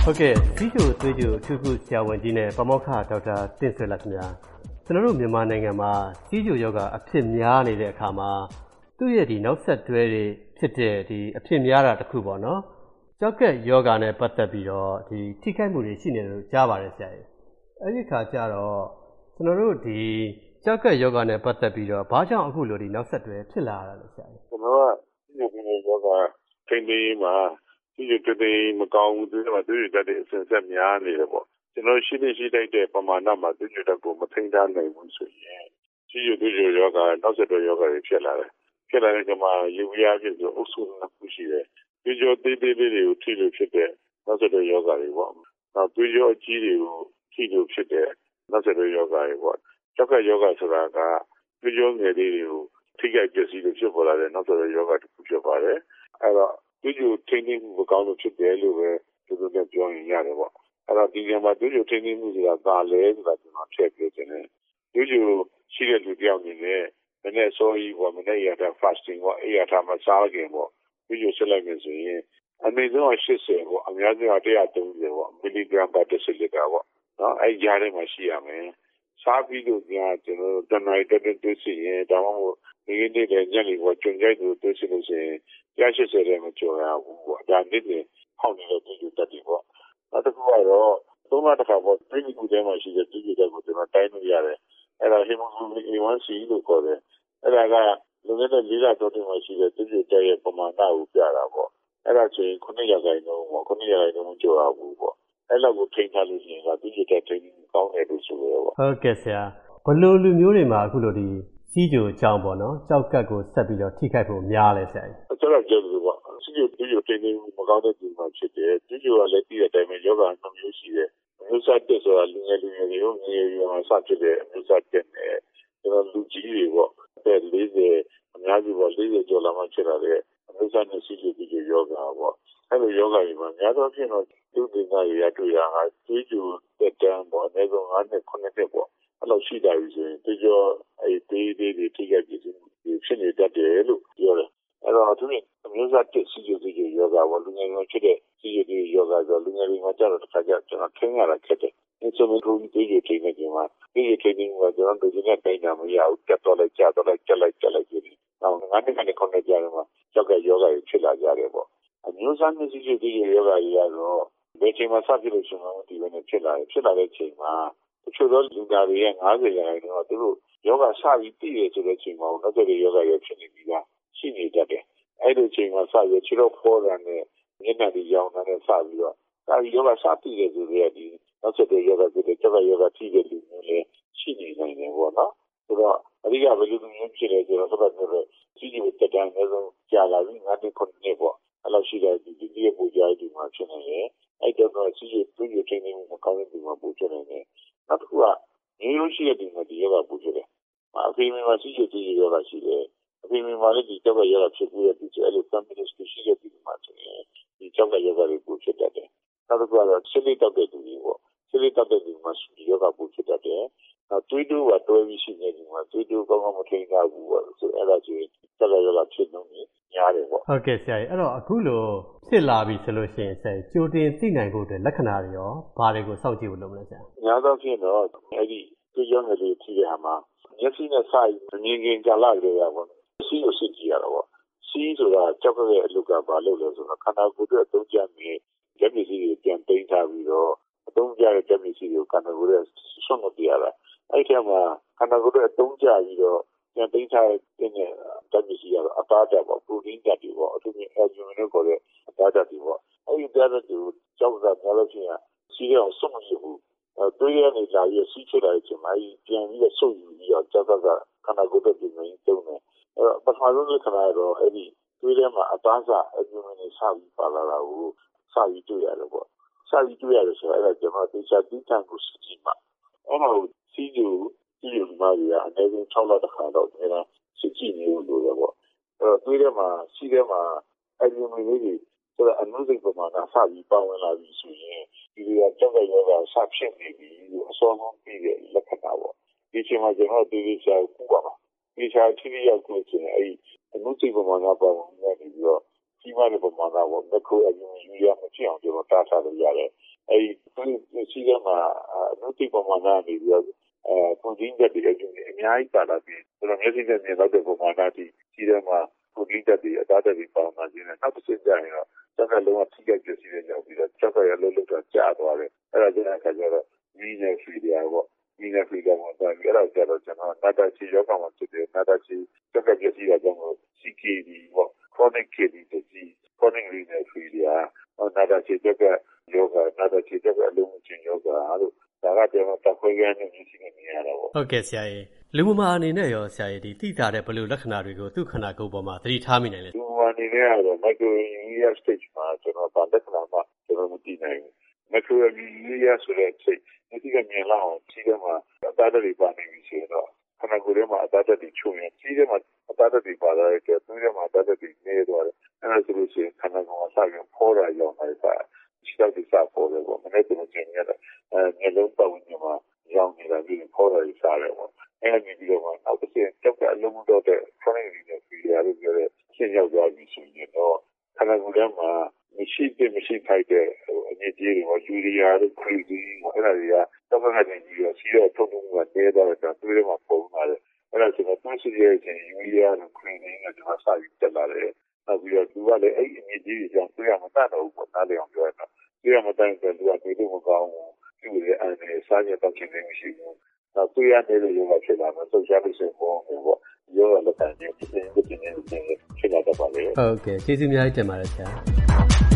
ဟုတ်ကဲ့စီးချိုသွေးချိုထူးခုဆရာဝန်ကြီးနဲ့ပါမောက္ခဒေါက်တာတင့်ဆွေလက်ခင်ဗျာကျွန်တော်တို့မြန်မာနိုင်ငံမှာစီးချိုယောဂအဖြစ်များနေတဲ့အခါမှာသူ့ရဲ့ဒီနောက်ဆက်တွဲတွေဖြစ်တဲ့ဒီအဖြစ်များတာတစ်ခုပေါ့နော်ကြောက်ကက်ယောဂနဲ့ပတ်သက်ပြီးတော့ဒီထိခိုက်မှုတွေရှိနေတယ်လို့ကြားပါတယ်ဆရာကြီးအဲ့ဒီခါကျတော့ကျွန်တော်တို့ဒီကြောက်ကက်ယောဂနဲ့ပတ်သက်ပြီးတော့ဘာကြောင့်အခုလိုဒီနောက်ဆက်တွဲဖြစ်လာရတာလဲဆရာကြီးကျွန်တော်ကဒီယောဂထိန်းသိမ်းမှာဒီတေးမကောင်းဘူးသူကသူ့ရဲ့တဲ့အစဉ်ဆက်များနေတယ်ပေါ့ကျွန်တော်ရှိတိုက်တဲ့ပမာဏမှာသူ့ရဲ့တက်ကိုမထိန်းထားနိုင်ဘူးဆိုရင်ရှိရသူ့ရဲ့ယောဂနောက်ဆက်တွဲယောဂတွေဖြစ်လာတယ်ဖြစ်လာတဲ့အခါမှာရေဝရဖြစ်ဆိုအုပ်စုနှစ်ခုရှိတယ်သူ့ရဲ့သေးတွေကိုထိလို့ဖြစ်တဲ့နောက်ဆက်တွဲယောဂတွေပေါ့နောက်သူ့ရဲ့အကြီးတွေကိုထိလို့ဖြစ်တဲ့နောက်ဆက်တွဲယောဂတွေပေါ့ကြောက်ကယောဂဆိုတာကသူ့ရဲ့ငယ်လေးတွေကိုထိခိုက်ပျက်စီးလို့ဖြစ်ပေါ်လာတဲ့နောက်ဆက်တွဲယောဂတစ်ခုဖြစ်ပါတယ်အဲ့တော့သူ့ရဲ့ထိန်းသိမ်းမှုမကောင်းလို့ဖြစ်တယ်လို့ပဲသူတို့ကပြောရင်ရတယ်ပေါ့အဲ့တော့ဒီနေရာမှာသူ့ရဲ့ထိန်းသိမ်းမှုဆိုတာဒါလဲဆိုတာကျွန်တော်ဖြည့်ပြခြင်းနဲ့သူ့ရဲ့ရှိတဲ့လူတယောက်အနေနဲ့မနေ့စောကြီးပေါ့မနေ့ရတာ fasting ပေါ့အဲ့ရတာမစားခင်ပေါ့သူ့ရဲ့ဆက်လိုက်မယ်ဆိုရင်အနည်းဆုံး80ပေါ့အများဆုံး130ပေါ့မီလီဂရမ်ပါတစ်စလီတာပေါ့နော်အဲ့ကြားထဲမှာရှိရမယ်စားပြီးတော့ကျွန်တော်တနိုင်တက်တွေ့စီရင်ဒါမှမဟုတ်ဒီနေ့လည်းညနေပေါ်ကြုံကြိုက်သူတွေ့စီလို့ရှိရင်180တဲ့မကျော်ရဘူးပေါ့ဒါနေ့နဲ့ဟောင်းနေတဲ့ပြည်သူတက်ပြီပေါ့နောက်တစ်ခုကတော့သုံးလတစ်ခါပေါ့ပြည်သူတွေမှာရှိတဲ့ပြည်သူတွေကိုကျွန်တော်တိုင်းလို့ရတယ်အဲ့ဒါ hemoglobin A1C လို့ခေါ်တယ်အဲ့ဒါကလူငယ်တဲ့လေးလတော့တင်မှာရှိတဲ့ပြည်သူတွေရဲ့ပမာဏကိုပြတာပေါ့အဲ့ဒါဆိုရင်9ရာခိုင်နှုန်းပေါ့9ရာခိုင်နှုန်းကျော်ရဘူးပေါ့အဲ့လောက်ကိုထိန်းထားလို့ရှိရင်ကပြည်သူတွေထိန်းကောင်းတယ်လို့ဆိုရပေါ့ဟုတ်ကဲ့ဆရာဘလို့လူမျိုးတွေမှာအခုလိုဒီစီးချိုအကြောင်းပေါ့နော်ကြောက်ကတ်ကိုဆက်ပြီးတော့ထိခိုက်ဖို့များလဲဆရာကြီးကျွန်တော်ပြောလို့ပေါ့စီးချိုထိန်းသိမ်းမှုမကောင်းတဲ့ဒီမှာဖြစ်တယ်စီးချိုကလည်းပြီးတဲ့အတိုင်းပဲယောဂနှမျိုးရှိတယ်မျိုးစားတက်ဆိုတာလူငယ်တွေရောငယ်ရွယ်မှာစဖြစ်တဲ့မျိုးစားတက်နဲ့ကျွန်တော်လူကြီးတွေပေါ့တဲ့40အများကြီးပေါ့40ကျော်လာမှဖြစ်လာတဲ့မျိုးစားနဲ့စီးချိုယောဂပေါ့အဲ့လိုယောဂတွေမှာများသောဖြင့်တော့သူ့ဒေသတွေရတွေ့ရတာစီးချိုတက်တန်းပေါ့အနည်းဆုံး9နှစ်9နှစ်ပေါ့အဲ့လိုရှိတာပြီဆိုရင်သူကျော်အဲ့ဒီတွေထိခိုက်ပြီးဖြစ်နေတတ်တယ်လို့ပြောတယ်အဲ့တော့သူအမျိုးသားတက်စီးချိုယောဂပေါ့လူငယ်တွေဖြစ်တဲ့စီးချိုယောဂဆိုလူငယ်တွေမှာကြတော့တစ်ခါကျကျွန်တော်ခင်းရတာခက်တယ်ဒီဆိုရင်သူကြီးထိနေကြမှာဒီထိနေမှာကျွန်တော်တို့ကတိုင်းတာမရဘူးတက်တော့လိုက်ကြတော့လိုက်ကြလိုက်ကြည့်နောက်ငါးနှစ်ကနေခုနှစ်ကြာတော့ကြောက်ကယောဂတွေဖြစ်လာကြတယ်ပေါ့အမျိုးသားမျိုးစီးချိုယောဂတွေကတော့ဘယ်ချိန်မှစဖြစ်လို့ရှိရင်ဒီလိုနဲ့ဖြစ်လာတဲ့ချိန်မှာတချို့သောလူသားတွေရဲ့90ရာခိုင်နှုန်းကသူတို့ယောဂစပြီးတည်ရဆိုတဲ့ချိန်မှာနောက်တဲ့ယောဂတွေဖြစ်နေပြီးသားရှိနေတတ်တယ်အဲ့ဒီချိန်မှာစပြီးခြေတော့ဖောတာနဲ့မျက်နှာတွေရောင်တာနဲ့စပြီးတော့အဲဒီယောဂစတည်ရဆိုတဲ့ဒီနောက်တဲ့ယောဂတွေကြောက်ကယောဂထိတဲ့လူမျိုးလည်းရှိနေနိုင်တယ်ပေါ့နော်ဆိုတော့အဓိကဘယ်လိုမျိုးဖြစ်လဲဆိုတော့ဆက်ပြီးတော့ကြီးကြီးတက်တန်းအဆုံးကြာလာပြီး9နှစ်9နှစ်ပေါ့အဲ့လိုရှိတဲ့ဒီရဲ့ပူကြတဲ့ဒီမှာဖြစ်နေတယ်အဲ့တော့စီးရီသူ့ရဲ့ထိန်းသိမ်းမှုမကောင်းတဲ့ဒီမှာပူချနေတယ်နောက်တစ်ခုကမျိုးရှိတဲ့ဒီမှာဒီယောဂပူချတယ်အဖေမိမှာစီးရီယောဂရှိတယ်အဖေမိမှာလည်းဒီကြောက်ကယောဂဖြစ်ပြီးတဲ့ဒီအဲ့လို family ရှိတဲ့ဒီမှာဆိုရင်ဒီကြောက်ကယောဂတွေပူချတတ်တယ်နောက်တစ်ခုကတော့ဆေးလေးတောက်တဲ့သူတွေပေါ့ဆေးလေးတောက်တဲ့သူမှာဒီယောဂပူချတတ်တယ်နောက်သွေးတိုးကတွဲပြီးရှိနေဒီမှာသွေးတိုးကောင်းကောင်းမထိန်းထားဘူးပေါ့ဆိုအဲ့ဒါဆိုရင်ကြောက်ကယောဂဖြစ်နေများတယ်ပေါ့ဟုတ်ကဲ့ဆရာကြီးအဲ့တော့အခုလိုဖြစ်လာပြီဆိုလို့ရှိရင်ဆရာကြိုတင်သိနိုင်ဖို့အတွက်လက္ခဏာတွေရောဘာတွေကိုစောင့်ကြည့်ဖို့လုပ်မလဲဆရာများသောဖြင့်တော့အဲ့ဒီသွေးကြောငယ်လေးထိတဲ့ဟာမှာမျက်စိနဲ့စရင်မြင်ကြလာကြရပါတော့စီးကိုစစ်ကြည့်ရတော့ပေါ့စီးဆိုတာကြောက်ကရဲ့အလုကဘာလို့လဲဆိုတော့ခန္ဓာကိုယ်အတွက်အသုံးကျနေဓာတ်ပစ္စည်းတွေပြန်သိမ်းထားပြီးတော့အသုံးကျတဲ့ဓာတ်ပစ္စည်းကိုခန္ဓာကိုယ်ရဲ့ဆွတ်မပြရတာအဲ့ဒီမှာခန္ဓာကိုယ်ရဲ့အသုံးကျပြီးတော့ပြန်သိမ်းထားတဲ့ဓာတ်ပစ္စည်းကတော့အသားဓာတ်ပေါ့ပရိုတင်းဓာတ်တွေပေါ့အထူးသဖြင့်အယ်ဂျူမင်လို့ခေါ်တဲ့အသားဓာတ်တွေပေါ့အဲ့ဒီဓာတ်တွေကိုကြောက်ကများလို့ရှိရင်စီးရအောင်ဆွတ်မရဘူးတွေးရနေလာပြီးစီးချလာတဲ့အချိန်မှာပြန်ပြီးတော့ဆုပ်ယူပြီးတော့ကြောက်ကခန္ဓာကိုယ်အတွက်ပြင်နေတုံးတယ်အဲ့တော့ပထမဆုံးလက္ခဏာတော့အဲ့ဒီတွေးထဲမှာအသားစားအဂျူမင်တွေစပြီးပါလာတာကိုစပြီးတွေ့ရတယ်ပေါ့စပြီးတွေ့ရတယ်ဆိုတော့အဲ့ဒါကျွန်တော်သေချာတိကျကိုစစ်ကြည့်မှာအဲ့တော့စီးကျူမာရီကအနည်းဆုံး6လတစ်ခါတော့အဲ့ဒါစစ်ကြည့်နေလို့လိုတယ်ပေါ့အဲ့တော့တွေးထဲမှာစီးထဲမှာအဂျူမင်လေးတွေဆိုတော့အနုစိတ်ပမာဏစပြီးပေါဝင်လာပြီဆိုရင်ဒီကကြောက်ကယောဂစဖြစ်နေပြီလို့အစောဆုံးပြီးတဲ့လက္ခဏာပေါ့ဒီချိန်မှာကျွန်တော်ဒီချာကူပါပါဒီချာထိရောက်ကိုဆိုရင်အဲ့အနုစိတ်ပမာဏပေါဝင်နေပြီးတော့ကြီးမားတဲ့ပမာဏပေါ့မက်ခရိုအဂျူမင်ယူရမဖြစ်အောင်ကျွန်တော်တားထားလို့ရတယ်ရှိတဲ့မှာအနုတိပမာဏနေပြီးတော့ပုံရင်းတက်တွေအကျိုးအများကြီးပါလာပြီးဆိုတော့မျက်စိနဲ့မြင်တော့တဲ့ပမာဏတိရှိတဲ့မှာပုံရင်းတက်တွေအသားတက်တွေပေါင်းလာခြင်းနဲ့နောက်တစ်ချက်ကြရင်တော့ကျောက်ကလုံးဝထိခိုက်ပြည့်စည်တဲ့ကြောင့်ပြီးတော့ကျောက်ကရလုံးလုံးတော့ကျသွားတယ်အဲ့ဒါကြောင့်အခါကျတော့မီးနဲ့ဖီလျာပေါ့မီးနဲ့ဖီလျာပေါ့ဒါပြီးအဲ့ဒါကျတော့ကျွန်တော်နာတာချီယောဂမှာဖြစ်တယ်နာတာချီကျောက်ကပြည့်စည်တာကြောင့် CKD ပေါ့ chronic kidney disease chronic renal failure နာတာချီကျောက်ကယောဂနာတာချီကျောက်ကအလုံးချင်းယောဂအားလို့ဒါကကျွန်တော်တက်ခွဲရတဲ့မျိုးရှိနေရတာပေါ့ဟုတ်ကဲ့ဆရာကြီးလူမမာအနေနဲ့ရောဆရာကြီးသိတာတဲ့ဘယ်လိုလက္ခဏာတွေကိုသူ့ခန္ဓာကိုယ်ပေါ်မှာသတိထားမိနိုင်လဲလူမမာအနေနဲ့ကတော့ microuria stage မှာကျွန်တော်ဗာလက္ခဏာမှကျွန်တော်မသိနိုင်ဘူး microuria ဆိုတဲ့စိတ်ဒီကမြင်လာအောင်ရှိတယ်မှာအသားတွေပါနေပြီဆိုတော့ခန္ဓာကိုယ်ထဲမှာအသားတွေချုံရင်ရှိတယ်မှာအသားတွေပါလာတဲ့အတွက်သူ့ထဲမှာအသားတွေနေသွားတယ်အဲ့ဒါဆိုလို့ရှိရင်ခန္ဓာကိုယ်မှာစပြီးဖောတာရောက်နေတာရှိတော့ဒီစားပေါ်တယ်ပေါ့မနေ့ကကျွန်တော်ညနေလုံးပတ်ဝင်မှာရောင်းနေတာပြီးဖောတာကြီးစားတယ်ပေါ့အဲ့ဒီပြီးတော့နောက်တစ်ချက်ကျောက်ကအလုံးတော့တဲ့ chronic renal failure လို့ပြောတဲ့ရှင်းရောက်သွားပြီဆိုရင်တော့ခန္ဓာကိုယ်ထဲမှာမရှိထိုက်တဲ့အညစ်အကြေးတွေပေါ့ယူရီးယားတို့ခရီးဒီအဲ့ဒါတွေကတောက်ကနေပြီးတော့စီးတော့ထုတ်မှုကတဲသွားတဲ့အတွက်သွေးထဲမှာပုံလာတယ်အဲ့ဒါဆိုတော့သွေးစီးရဲ့ချင်းယူရီးယားတို့ခရီးဒီနဲ့ကျွန်တော်စပြီးတက်လာတယ်နောက်ပြီးတော့သူကလည်းအဲ့အညစ်အကြေးတွေကြောင့်သွေးရမတတ်တော့ဘူးပေါ့နားလည်အောင်ပြောရတော့သွေးရမတတ်တဲ့သူကသွေးလို့မကောင်းဘူးသူ့ရဲ့အနေစားရတော့ချင်းနေမရှိဘူးနောက်သွေးရနေတဲ့ယောဂဖြစ်လာတော့ဆုတ်ရှားလို့ဆိုပေါ့ယောဂလက်ခံခြင်းဖြစ်လာတတ်ပါလေဟုတ်ကဲ့ကျေးဇူးအများကြီးတင်ပါတယ်ဆရာ